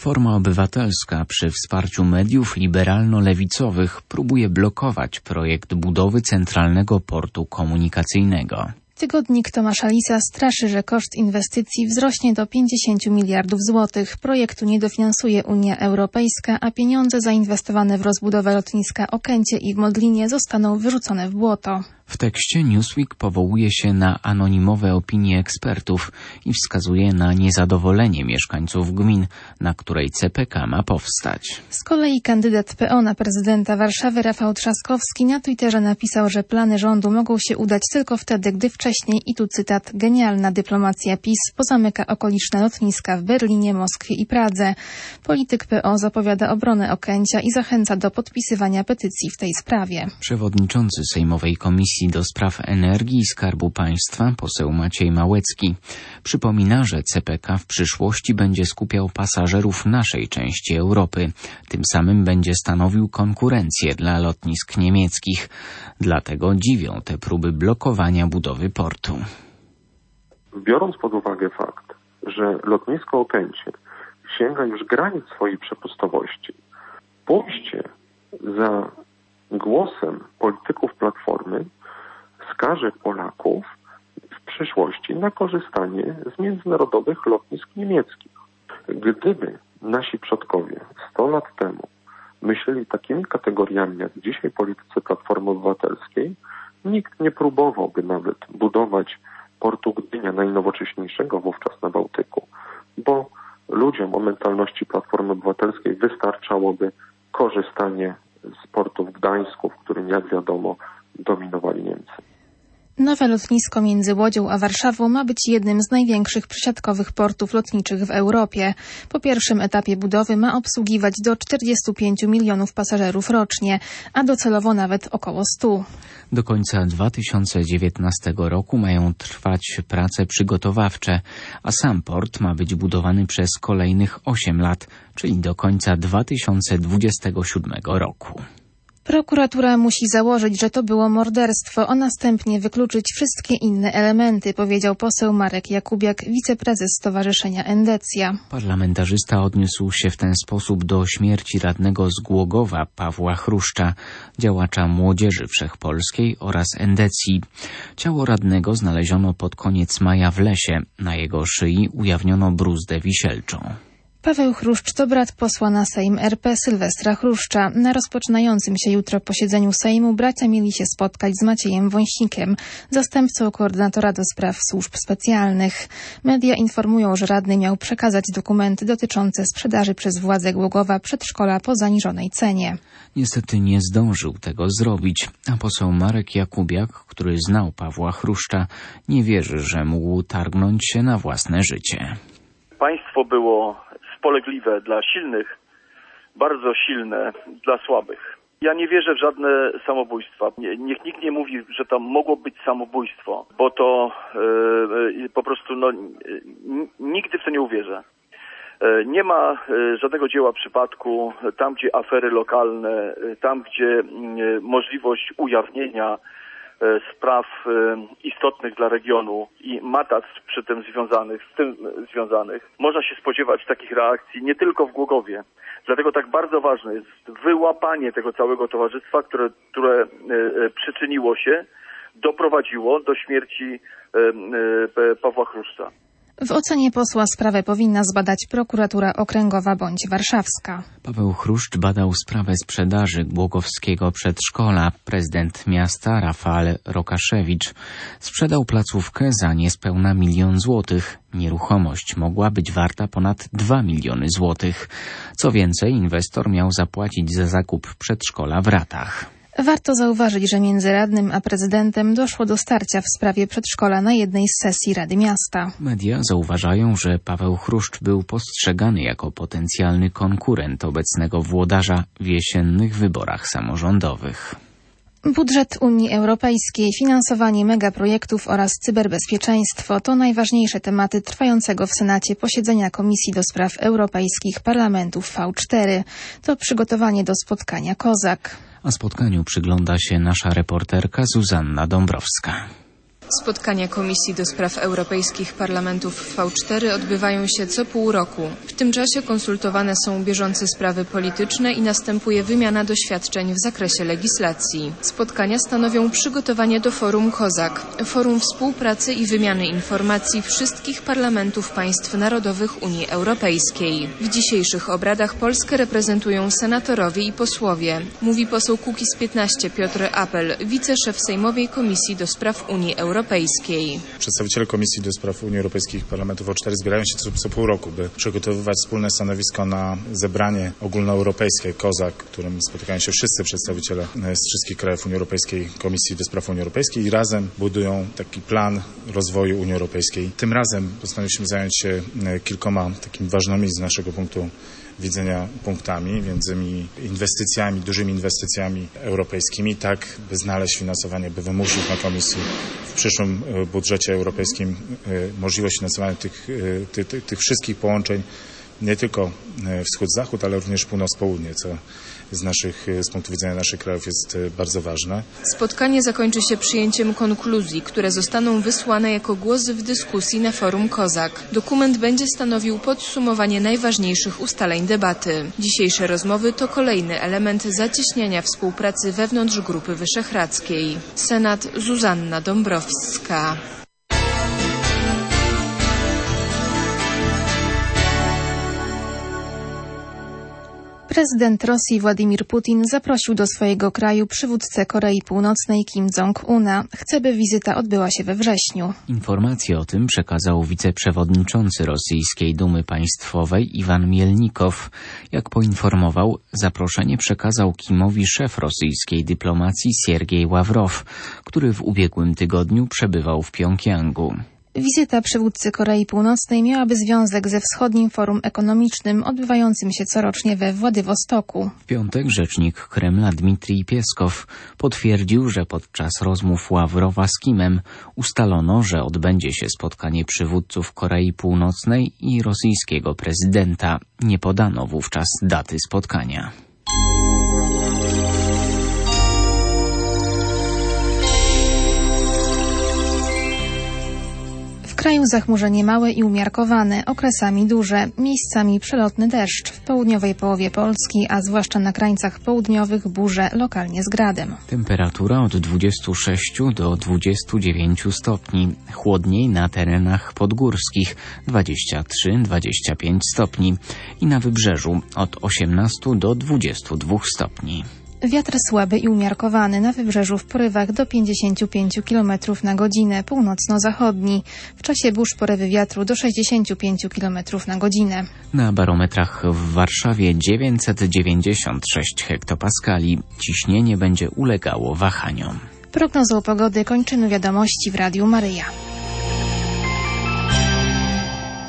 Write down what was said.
Platforma Obywatelska przy wsparciu mediów liberalno-lewicowych próbuje blokować projekt budowy centralnego portu komunikacyjnego. Tygodnik Tomasza Lisa straszy, że koszt inwestycji wzrośnie do 50 miliardów złotych. Projektu nie dofinansuje Unia Europejska, a pieniądze zainwestowane w rozbudowę lotniska Okęcie i w Modlinie zostaną wyrzucone w błoto. W tekście Newsweek powołuje się na anonimowe opinie ekspertów i wskazuje na niezadowolenie mieszkańców gmin, na której CPK ma powstać. Z kolei kandydat PO na prezydenta Warszawy Rafał Trzaskowski na Twitterze napisał, że plany rządu mogą się udać tylko wtedy, gdy wcześniej, i tu cytat, genialna dyplomacja PiS pozamyka okoliczne lotniska w Berlinie, Moskwie i Pradze. Polityk PO zapowiada obronę Okęcia i zachęca do podpisywania petycji w tej sprawie. Przewodniczący Sejmowej Komisji do Spraw Energii i Skarbu Państwa, poseł Maciej Małecki, przypomina, że CPK w przyszłości będzie skupiał pasażerów naszej części Europy. Tym samym będzie stanowił konkurencję dla lotnisk niemieckich. Dlatego dziwią te próby blokowania budowy portu. Biorąc pod uwagę fakt, że lotnisko Okęcie sięga już granic swojej przepustowości, pójście za głosem polityków Platformy skaże Polaków w przyszłości na korzystanie z międzynarodowych lotnisk niemieckich. Gdyby nasi przodkowie 100 lat temu myśleli takimi kategoriami jak dzisiaj politycy Platformy Obywatelskiej, nikt nie próbowałby nawet budować portu Gdynia, najnowocześniejszego wówczas na Bałtyku, bo ludziom o mentalności Platformy Obywatelskiej wystarczałoby korzystanie z portu w Gdańsku, w którym, jak wiadomo, dominowali Niemcy. Nowe lotnisko między Łodzią a Warszawą ma być jednym z największych przysiadkowych portów lotniczych w Europie. Po pierwszym etapie budowy ma obsługiwać do 45 milionów pasażerów rocznie, a docelowo nawet około 100. Do końca 2019 roku mają trwać prace przygotowawcze, a sam port ma być budowany przez kolejnych 8 lat, czyli do końca 2027 roku. Prokuratura musi założyć, że to było morderstwo, a następnie wykluczyć wszystkie inne elementy, powiedział poseł Marek Jakubiak, wiceprezes Stowarzyszenia Endecja. Parlamentarzysta odniósł się w ten sposób do śmierci radnego z Głogowa Pawła Chruszcza, działacza Młodzieży Wszechpolskiej oraz Endecji. Ciało radnego znaleziono pod koniec maja w lesie. Na jego szyi ujawniono bruzdę wisielczą. Paweł Chruszcz to brat posła na Sejm RP Sylwestra Chruszcza. Na rozpoczynającym się jutro posiedzeniu Sejmu bracia mieli się spotkać z Maciejem Wąsikiem, zastępcą koordynatora do spraw służb specjalnych. Media informują, że radny miał przekazać dokumenty dotyczące sprzedaży przez władze Głogowa przedszkola po zaniżonej cenie. Niestety nie zdążył tego zrobić, a poseł Marek Jakubiak, który znał Pawła Chruszcza, nie wierzy, że mógł targnąć się na własne życie. Państwo było spolegliwe dla silnych, bardzo silne dla słabych. Ja nie wierzę w żadne samobójstwa. Niech nikt nie mówi, że to mogło być samobójstwo, bo to po prostu nigdy w to nie uwierzę. Nie ma żadnego dzieła przypadku, tam gdzie afery lokalne, tam gdzie możliwość ujawnienia spraw istotnych dla regionu i matactw przy tym związanych, można się spodziewać takich reakcji nie tylko w Głogowie. Dlatego tak bardzo ważne jest wyłapanie tego całego towarzystwa, które przyczyniło się, doprowadziło do śmierci Pawła Chruszcza. W ocenie posła sprawę powinna zbadać prokuratura okręgowa bądź warszawska. Paweł Chruszcz badał sprawę sprzedaży głogowskiego przedszkola. Prezydent miasta Rafał Rokaszewicz sprzedał placówkę za niespełna 1 000 000 złotych. Nieruchomość mogła być warta ponad 2 miliony złotych. Co więcej, inwestor miał zapłacić za zakup przedszkola w ratach. Warto zauważyć, że między radnym a prezydentem doszło do starcia w sprawie przedszkola na jednej z sesji Rady Miasta. Media zauważają, że Paweł Chruszcz był postrzegany jako potencjalny konkurent obecnego włodarza w jesiennych wyborach samorządowych. Budżet Unii Europejskiej, finansowanie megaprojektów oraz cyberbezpieczeństwo to najważniejsze tematy trwającego w Senacie posiedzenia Komisji do Spraw Europejskich Parlamentów V4. To przygotowanie do spotkania COSAC. A spotkaniu przygląda się nasza reporterka Zuzanna Dąbrowska. Spotkania Komisji do Spraw Europejskich Parlamentów V4 odbywają się co pół roku. W tym czasie konsultowane są bieżące sprawy polityczne i następuje wymiana doświadczeń w zakresie legislacji. Spotkania stanowią przygotowanie do Forum COSAC, forum współpracy i wymiany informacji wszystkich parlamentów państw narodowych Unii Europejskiej. W dzisiejszych obradach Polskę reprezentują senatorowie i posłowie, mówi poseł Kukiz15 Piotr Apel, wiceszef Sejmowej Komisji do Spraw Unii Europejskiej. Przedstawiciele Komisji do Spraw Unii Europejskiej Parlamentów V4 zbierają się co pół roku, by przygotowywać wspólne stanowisko na zebranie ogólnoeuropejskie COSAC, w którym spotykają się wszyscy przedstawiciele z wszystkich krajów Unii Europejskiej, Komisji do Spraw Unii Europejskiej i razem budują taki plan rozwoju Unii Europejskiej. Tym razem postanowiliśmy zająć się kilkoma takimi ważnymi z naszego punktu widzenia punktami, między innymi inwestycjami, dużymi inwestycjami europejskimi, tak by znaleźć finansowanie, by wymusić na Komisji w przyszłym budżecie europejskim możliwość finansowania tych wszystkich połączeń, nie tylko wschód-zachód, ale również północ-południe, co z punktu widzenia naszych krajów jest bardzo ważne. Spotkanie zakończy się przyjęciem konkluzji, które zostaną wysłane jako głosy w dyskusji na forum COSAC. Dokument będzie stanowił podsumowanie najważniejszych ustaleń debaty. Dzisiejsze rozmowy to kolejny element zacieśniania współpracy wewnątrz Grupy Wyszehradzkiej. Senat Zuzanna Dąbrowska. Prezydent Rosji Władimir Putin zaprosił do swojego kraju przywódcę Korei Północnej Kim Jong-una. Chce, by wizyta odbyła się we wrześniu. Informację o tym przekazał wiceprzewodniczący Rosyjskiej Dumy Państwowej Iwan Mielnikow. Jak poinformował, zaproszenie przekazał Kimowi szef rosyjskiej dyplomacji Siergiej Ławrow, który w ubiegłym tygodniu przebywał w Pjongjangu. Wizyta przywódcy Korei Północnej miałaby związek ze Wschodnim Forum Ekonomicznym odbywającym się corocznie we Władywostoku. W piątek rzecznik Kremla Dmitrij Pieskow potwierdził, że podczas rozmów Ławrowa z Kimem ustalono, że odbędzie się spotkanie przywódców Korei Północnej i rosyjskiego prezydenta. Nie podano wówczas daty spotkania. W kraju zachmurzenie małe i umiarkowane, okresami duże, miejscami przelotny deszcz. W południowej połowie Polski, a zwłaszcza na krańcach południowych burze, lokalnie z gradem. Temperatura od 26 do 29 stopni. Chłodniej na terenach podgórskich 23-25 stopni i na wybrzeżu od 18 do 22 stopni. Wiatr słaby i umiarkowany, na wybrzeżu w porywach do 55 km na godzinę, północno-zachodni. W czasie burz porywy wiatru do 65 km na godzinę. Na barometrach w Warszawie 996 hektopaskali. Ciśnienie będzie ulegało wahaniom. Prognozą pogody kończymy wiadomości w Radiu Maryja.